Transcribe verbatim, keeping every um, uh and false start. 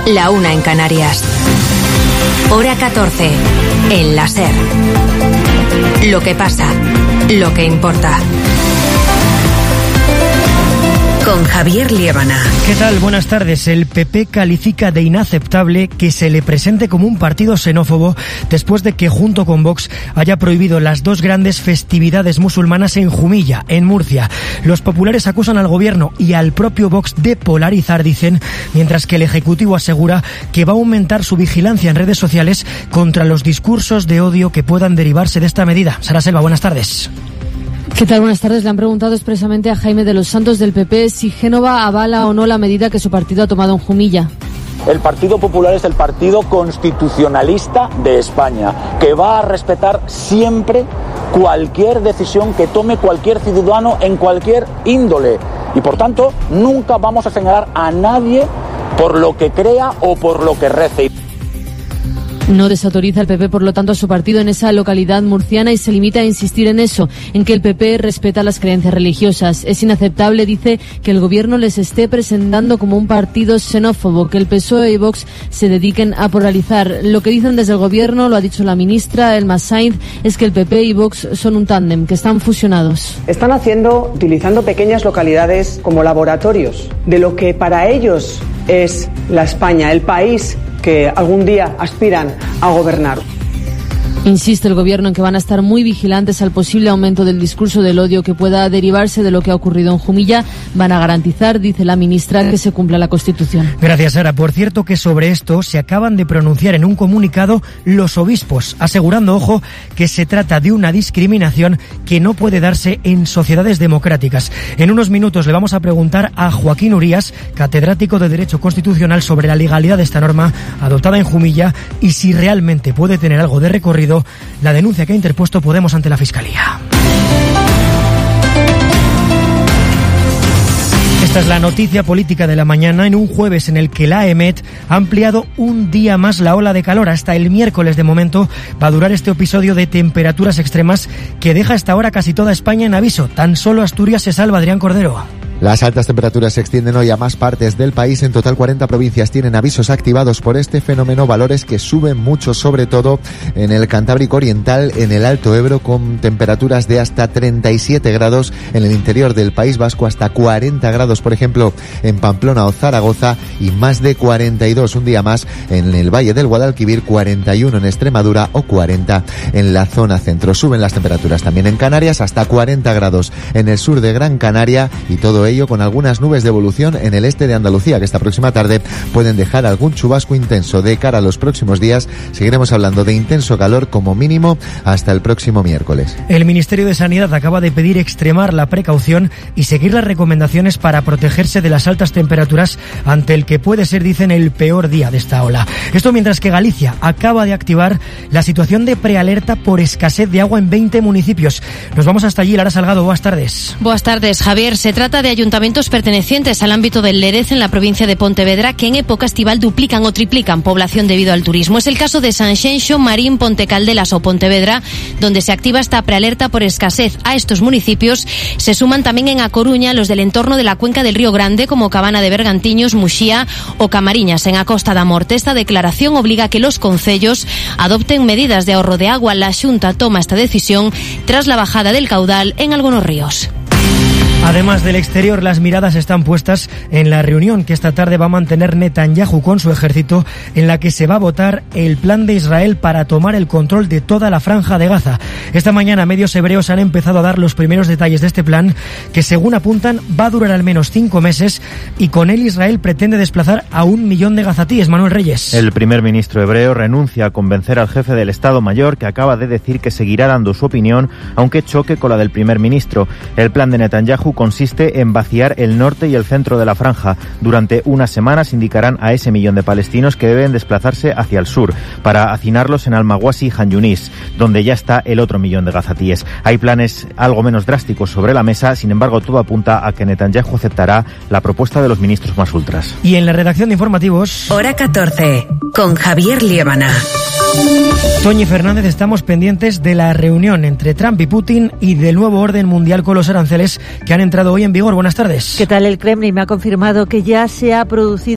la una en Canarias. Hora catorce, en la SER. Lo que pasa, lo que importa. Con Javier Liébana. ¿Qué tal? Buenas tardes. El P P califica de inaceptable que se le presente como un partido xenófobo después de que junto con Vox haya prohibido las dos grandes festividades musulmanas en Jumilla, en Murcia. Los populares acusan al gobierno y al propio Vox de polarizar, dicen, mientras que el Ejecutivo asegura que va a aumentar su vigilancia en redes sociales contra los discursos de odio que puedan derivarse de esta medida. Sara Selva, buenas tardes. ¿Qué tal? Buenas tardes. Le han preguntado expresamente a Jaime de los Santos del P P si Génova avala o no la medida que su partido ha tomado en Jumilla. El Partido Popular es el partido constitucionalista de España, que va a respetar siempre cualquier decisión que tome cualquier ciudadano en cualquier índole. Y por tanto, nunca vamos a señalar a nadie por lo que crea o por lo que rece. No desautoriza el P P, por lo tanto, a su partido en esa localidad murciana y se limita a insistir en eso, en que el P P respeta las creencias religiosas. Es inaceptable, dice, que el gobierno les esté presentando como un partido xenófobo, que el P S O E y Vox se dediquen a polarizar. Lo que dicen desde el gobierno, lo ha dicho la ministra Elma Sainz, es que el P P y Vox son un tándem, que están fusionados. Están haciendo, utilizando pequeñas localidades como laboratorios de lo que para ellos es la España, el país que algún día aspiran a gobernar. Insiste el gobierno en que van a estar muy vigilantes al posible aumento del discurso del odio que pueda derivarse de lo que ha ocurrido en Jumilla. Van a garantizar, dice la ministra, que se cumpla la Constitución. Gracias, Sara. Por cierto que sobre esto se acaban de pronunciar en un comunicado los obispos, asegurando, ojo, que se trata de una discriminación que no puede darse en sociedades democráticas. En unos minutos le vamos a preguntar a Joaquín Urías, catedrático de Derecho Constitucional, sobre la legalidad de esta norma adoptada en Jumilla y si realmente puede tener algo de recorrido la denuncia que ha interpuesto Podemos ante la Fiscalía. Esta es la noticia política de la mañana en un jueves en el que la EMET ha ampliado un día más la ola de calor. Hasta el miércoles de momento va a durar este episodio de temperaturas extremas que deja hasta ahora casi toda España en aviso. Tan solo Asturias se salva. Adrián Cordero. Las altas temperaturas se extienden hoy a más partes del país. En total, cuarenta provincias tienen avisos activados por este fenómeno, valores que suben mucho, sobre todo en el Cantábrico Oriental, en el Alto Ebro, con temperaturas de hasta treinta y siete grados, en el interior del País Vasco hasta cuarenta grados, por ejemplo, en Pamplona o Zaragoza, y más de cuarenta y dos un día más en el Valle del Guadalquivir, cuarenta y uno en Extremadura o cuarenta en la zona centro. Suben las temperaturas también en Canarias, hasta cuarenta grados en el sur de Gran Canaria, y todo ello con algunas nubes de evolución en el este de Andalucía, que esta próxima tarde pueden dejar algún chubasco intenso. De cara a los próximos días seguiremos hablando de intenso calor como mínimo hasta el próximo miércoles. El Ministerio de Sanidad acaba de pedir extremar la precaución y seguir las recomendaciones para protegerse de las altas temperaturas ante el que puede ser, dicen, el peor día de esta ola. Esto mientras que Galicia acaba de activar la situación de prealerta por escasez de agua en veinte municipios. Nos vamos hasta allí. Lara Salgado, buenas tardes. Buenas tardes, Javier. Se trata de ayuntamientos pertenecientes al ámbito del Lérez en la provincia de Pontevedra que en época estival duplican o triplican población debido al turismo. Es el caso de Sanxenxo, Marín, Ponte Caldelas o Pontevedra, donde se activa esta prealerta por escasez. A estos municipios se suman también en A Coruña los del entorno de la cuenca del Río Grande, como Cabana de Bergantiños, Muxía o Camariñas, en a Costa da Morte. Esta declaración obliga a que los concellos adopten medidas de ahorro de agua. La Xunta toma esta decisión tras la bajada del caudal en algunos ríos. Además del exterior, las miradas están puestas en la reunión que esta tarde va a mantener Netanyahu con su ejército, en la que se va a votar el plan de Israel para tomar el control de toda la franja de Gaza. Esta mañana medios hebreos han empezado a dar los primeros detalles de este plan, que según apuntan va a durar al menos cinco meses y con él Israel pretende desplazar a un millón de gazatíes. Manuel Reyes. El primer ministro hebreo renuncia a convencer al jefe del Estado Mayor, que acaba de decir que seguirá dando su opinión, aunque choque con la del primer ministro. El plan de Netanyahu consiste en vaciar el norte y el centro de la franja. Durante unas semanas indicarán a ese millón de palestinos que deben desplazarse hacia el sur para hacinarlos en Al-Mawasi y Han Yunis, donde ya está el otro millón de gazatíes. Hay planes algo menos drásticos sobre la mesa, sin embargo todo apunta a que Netanyahu aceptará la propuesta de los ministros más ultras. Y en la redacción de informativos... Hora catorce, con Javier Liébana. Toñi Fernández, estamos pendientes de la reunión entre Trump y Putin y del nuevo orden mundial con los aranceles que han entrado hoy en vigor. Buenas tardes. ¿Qué tal? El Kremlin me ha confirmado que ya se ha producido